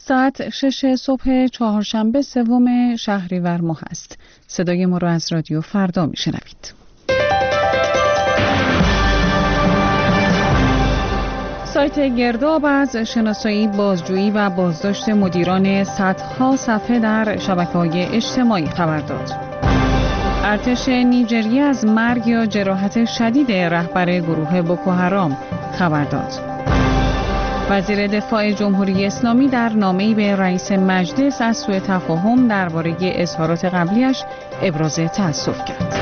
ساعت 6 صبح چهارشنبه سوم شهریور ماه است. صدای ما را از رادیو فردا میشنوید. سایت گرداب از شناسایی، بازجویی و بازداشت مدیران صدها صفحه در شبکه‌های اجتماعی خبر داد. ارتش نیجریه از مرگ یا جراحت شدید رهبر گروه بوکوحرام خبر داد. وزیر دفاع جمهوری اسلامی در نامه‌ای به رئیس مجلس از سوء تفاهم درباره اظهارات قبلیش ابراز تأسف کرد.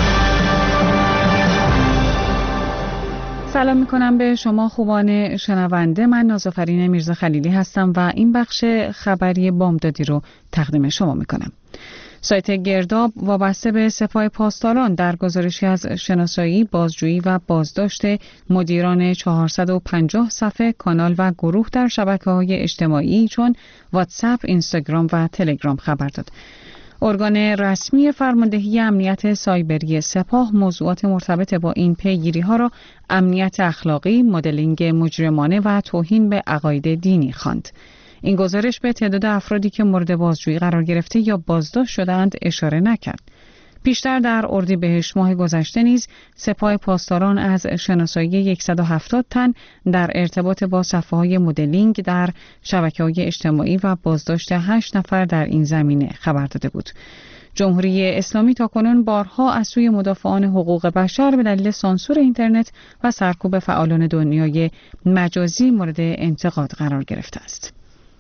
سلام میکنم به شما خوبان شنونده. من نازافرین میرزا خلیلی هستم و این بخش خبری بامدادی رو تقدیم شما میکنم. سایت گرداب وابسته به سپاه پاسداران در گزارشی از شناسایی، بازجویی و بازداشت مدیران 450 صفحه کانال و گروه در شبکه‌های اجتماعی چون واتساپ، اینستاگرام و تلگرام خبر داد. ارگان رسمی فرماندهی امنیت سایبری سپاه موضوعات مرتبط با این پیگیری‌ها را امنیت اخلاقی، مدلینگ مجرمانه و توهین به عقاید دینی خواند. این گزارش به تعداد افرادی که مورد بازجویی قرار گرفته یا بازداشت شدند اشاره نکرد. پیشتر در اردیبهشت ماه گذشته نیز سپاه پاسداران از شناسایی 170 تن در ارتباط با صفحه‌های مدلینگ در شبکه‌های اجتماعی و بازداشت 8 نفر در این زمینه خبر داده بود. جمهوری اسلامی تاکنون بارها از سوی مدافعان حقوق بشر به دلیل سانسور اینترنت و سرکوب فعالان دنیای مجازی مورد انتقاد قرار گرفته است.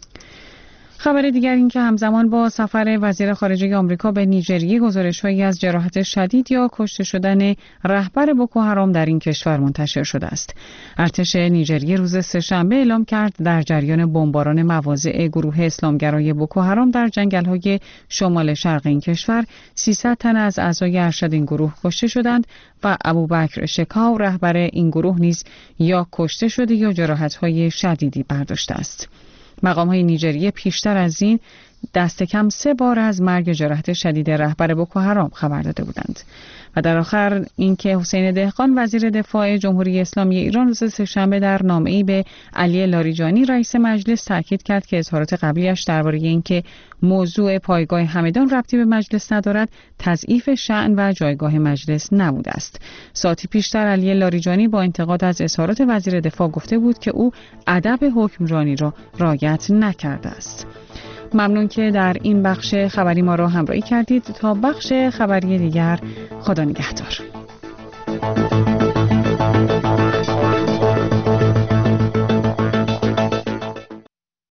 خبر دیگر این که همزمان با سفر وزیر خارجه آمریکا به نیجریه گزارش‌هایی از جراحت شدید یا کشته شدن رهبر بوکوحرام در این کشور منتشر شده است. ارتش نیجریه روز سه‌شنبه اعلام کرد در جریان بمباران مواضع گروه اسلامگرای بوکوحرام در جنگل‌های شمال شرق این کشور 300 تن از اعضای ارشد این گروه کشته شدند و ابوبکر شکاو رهبر این گروه نیز یا کشته شده یا جراحت‌های شدیدی برداشته است. مقام‌های نیجریه پیشتر از این دست کم 3 بار از مرگ جراحت شدید رهبر بوکوحرام خبر داده بودند. و در آخر اینکه حسین دهقان وزیر دفاع جمهوری اسلامی ایران روز سه‌شنبه در نامه‌ای به علی لاریجانی رئیس مجلس تاکید کرد که اظهارات قبلیش درباره اینکه موضوع پایگاه همدان ربطی به مجلس ندارد تضعیف شأن و جایگاه مجلس نبوده است. ساعتی پیشتر علی لاریجانی با انتقاد از اظهارات وزیر دفاع گفته بود که او ادب حکمرانی را رعایت نکرده است. ممنون که در این بخش خبری ما را همراهی کردید. تا بخش خبری دیگر، خدا نگهدار.